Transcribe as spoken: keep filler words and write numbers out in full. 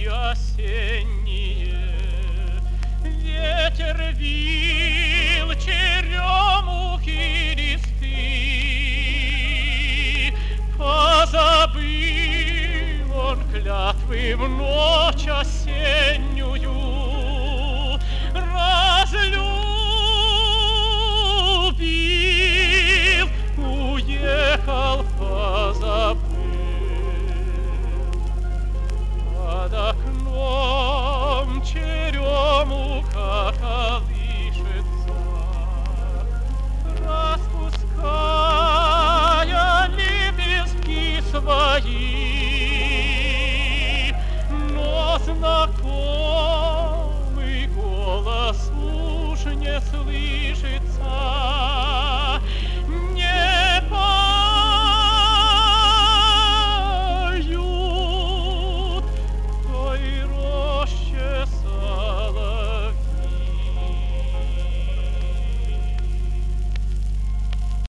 осенние. Ветер вил черемухи листы, позабыл он клятвы в ночь осеннюю, разлюбил, уехал, позабыл. Под окном черемуха колышется, распуская лепестки свои, но знакомый голос уж не слышится.